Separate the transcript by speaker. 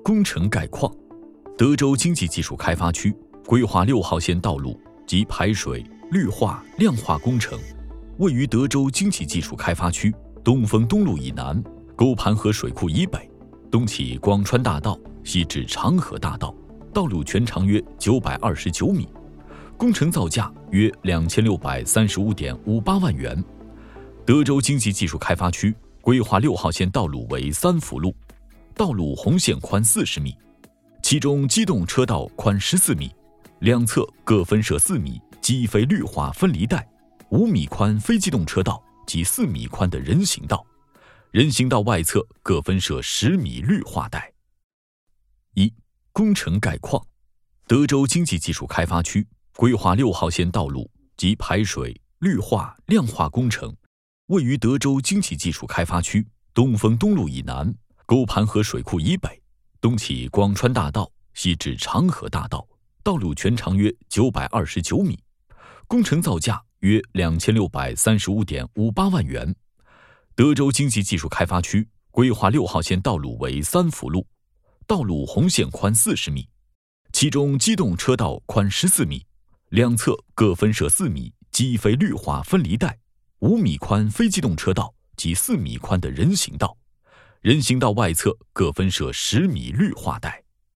Speaker 1: 工程概况。德州经济技术开发区规划6号线道路及排水、绿化、亮化工程，位于德州经济技术开发区东风东路以南，沟盘河水库以北，东起广川大道，西至长河大道，道路全长约929米，工程造价约2635.58万元。德州经济技术开发区规划6号线道路为3辅路，道路红线宽40米，其中机动车道宽14米，两侧各分设4米机非绿化分离带，5米宽非机动车道及4米宽的人行道，人行道外侧各分设10米绿化带。1、工程概况。德州经济技术开发区规划6号线道路及排水、绿化、亮化工程，位于德州经济技术开发区东风东路以南，沟盘河水库以北，东起广川大道，西至长河大道，道路全长约929米，工程造价约2635.58万元。德州经济技术开发区规划6号线道路为3辅路，道路红线宽40米，其中机动车道宽14米，两侧各分设4米机非绿化分离带，5米宽非机动车道及4米宽的人行道，人行道外侧各分设10米绿化带。